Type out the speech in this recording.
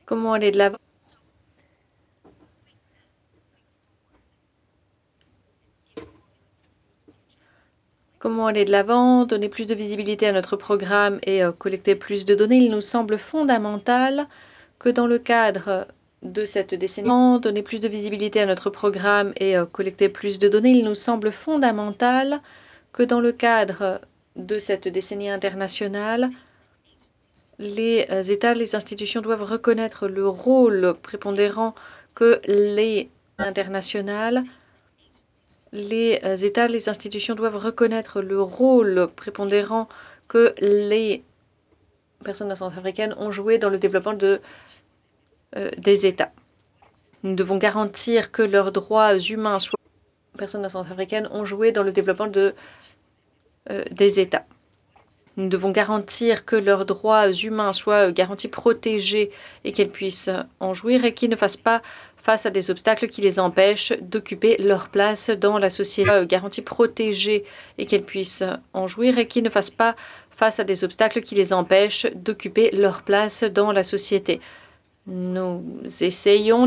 comment aller de l'avant. Comment aller de l'avant, donner plus de visibilité à notre programme et collecter plus de données. Il nous semble fondamental que dans le cadre de cette décennie, donner plus de visibilité à notre programme et collecter plus de données. Il nous semble fondamental que dans le cadre de cette décennie internationale, les États, les institutions doivent reconnaître le rôle prépondérant que les internationales, les États, les institutions doivent reconnaître le rôle prépondérant que les personnes centrafricaines ont joué dans le développement des États. Nous devons garantir que leurs droits humains soient personnes centrafricaines ont joué dans le développement des États. Nous devons garantir que leurs droits humains soient garantis, protégés et qu'elles puissent en jouir et qu'ils ne fassent pas face à des obstacles qui les empêchent d'occuper leur place dans la société. Garantis, protégés et qu'elles puissent en jouir et qu'ils ne fassent pas face à des obstacles qui les empêchent d'occuper leur place dans la société. Nous essayons